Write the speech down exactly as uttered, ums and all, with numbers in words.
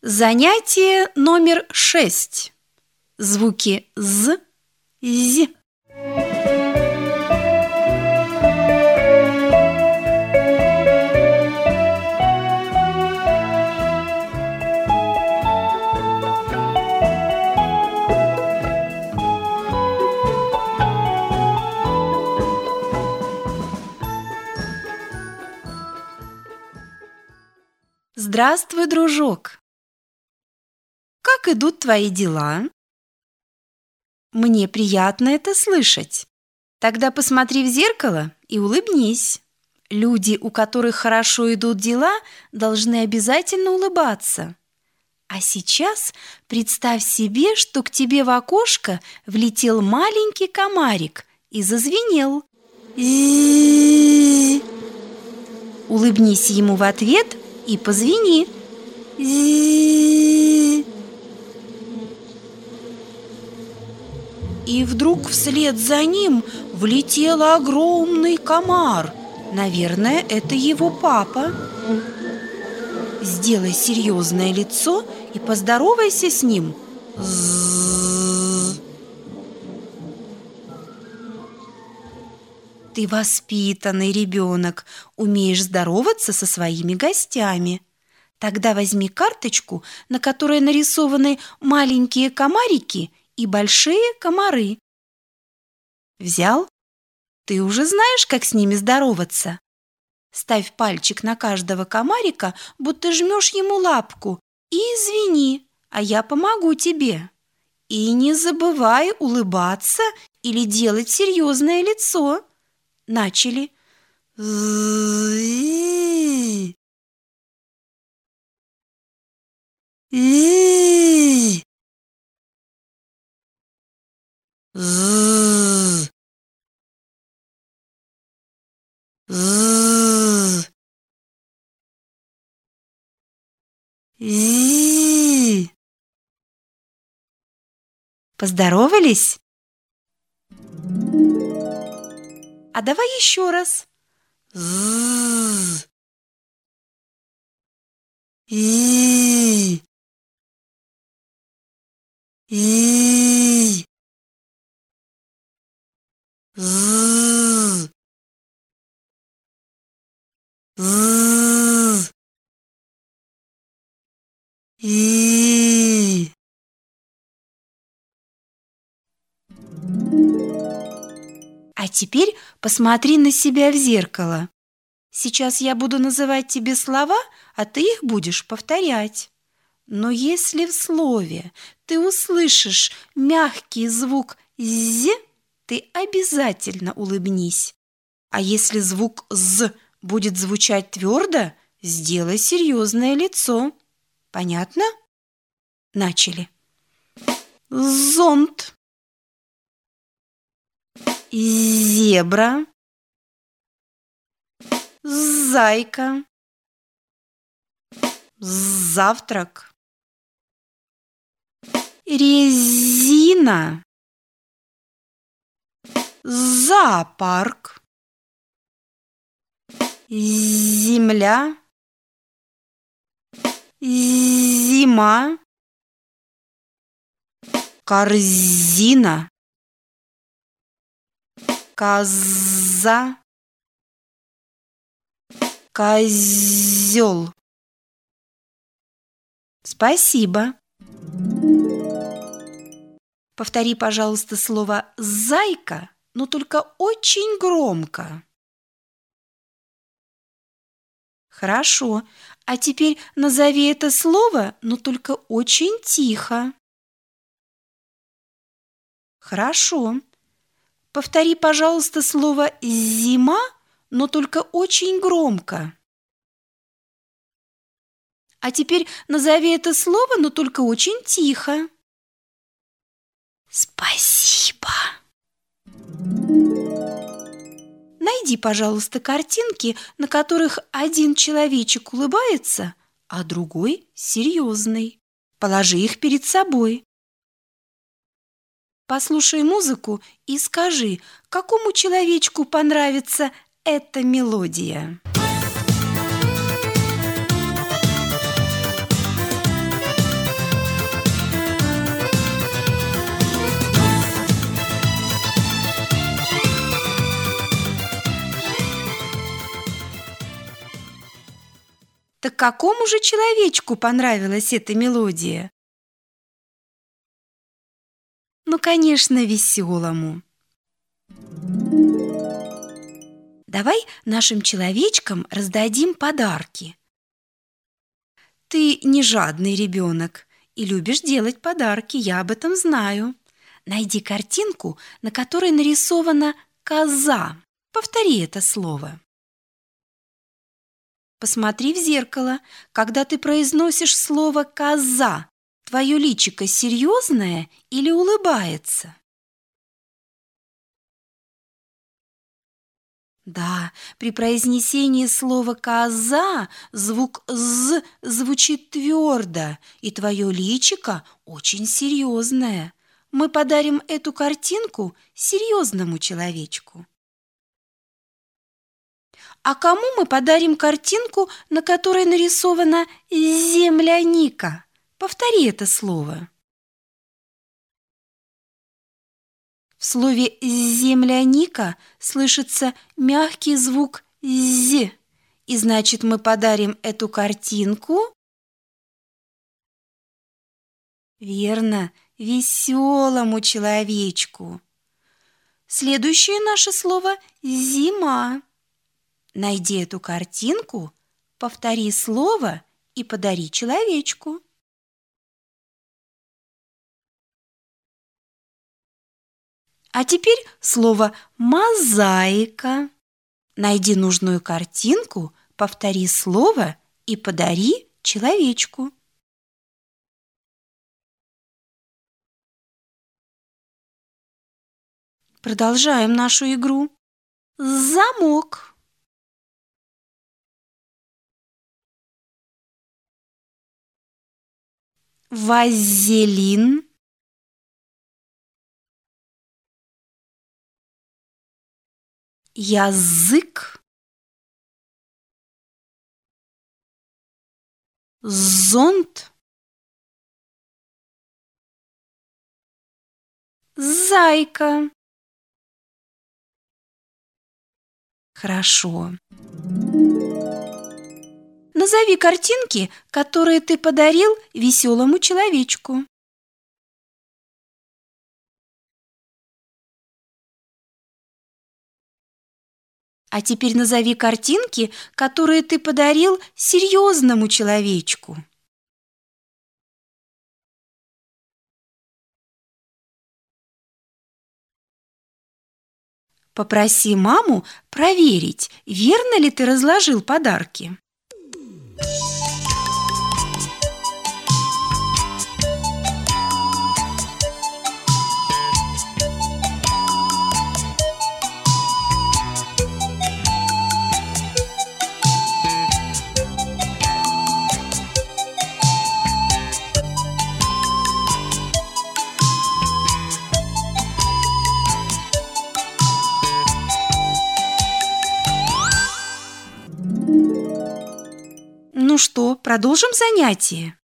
Занятие номер шесть. Звуки з, з. Здравствуй, дружок! Как идут твои дела? Мне приятно это слышать. Тогда посмотри в зеркало и улыбнись. Люди, у которых хорошо идут дела, должны обязательно улыбаться. А сейчас представь себе, что к тебе в окошко влетел маленький комарик и зазвенел. З-з-з. Улыбнись ему в ответ и позвени. З-з-з. И вдруг вслед за ним влетел огромный комар. Наверное, это его папа. Сделай серьезное лицо и поздоровайся с ним. З-з-з. Ты воспитанный ребенок, умеешь здороваться со своими гостями. Тогда возьми карточку, на которой нарисованы маленькие комарики и большие комары. Взял? Ты уже знаешь, как с ними здороваться. Ставь пальчик на каждого комарика, будто жмешь ему лапку, и извини, а я помогу тебе. И не забывай улыбаться или делать серьезное лицо. Начали. З-з-з. З-з-з. З. З. И. Поздоровались? А давай еще раз. З. И. И. З. З. И. А теперь посмотри на себя в зеркало. Сейчас я буду называть тебе слова, а ты их будешь повторять. Но если в слове ты услышишь мягкий звук «з», ты обязательно улыбнись. А если звук «з» будет звучать твердо, сделай серьезное лицо. Понятно? Начали. Зонт. Зебра. Зайка. Завтрак. Резина. Зоопарк. Земля. Зима. Корзина. Коза. Козел. Спасибо. Повтори, пожалуйста, слово «зайка», но только очень громко. Хорошо. А теперь назови это слово, но только очень тихо. Хорошо. Повтори, пожалуйста, слово «зима», но только очень громко. А теперь назови это слово, но только очень тихо. Спасибо. Найди, пожалуйста, картинки, на которых один человечек улыбается, а другой серьезный. Положи их перед собой. Послушай музыку и скажи, какому человечку понравится эта мелодия. какому же человечку понравилась эта мелодия? Ну, конечно, веселому. Давай нашим человечкам раздадим подарки. Ты не жадный ребенок и любишь делать подарки, я об этом знаю. Найди картинку, на которой нарисована коза. Повтори это слово. Посмотри в зеркало. Когда ты произносишь слово «коза», твое личико серьезное или улыбается? Да, при произнесении слова «коза» звук «з» звучит твердо, и твое личико очень серьезное. Мы подарим эту картинку серьезному человечку. А кому мы подарим картинку, на которой нарисована земляника? Повтори это слово. В слове «земляника» слышится мягкий звук «з», и значит, мы подарим эту картинку, верно, веселому человечку. Следующее наше слово «зима». Найди эту картинку, повтори слово и подари человечку. А теперь слово «мозаика». Найди нужную картинку, повтори слово и подари человечку. Продолжаем нашу игру. Замок. Вазелин. Язык. Зонт. Зайка. Хорошо. Назови картинки, которые ты подарил веселому человечку. А теперь назови картинки, которые ты подарил серьезному человечку. Попроси маму проверить, верно ли ты разложил подарки. Ну что, продолжим занятие?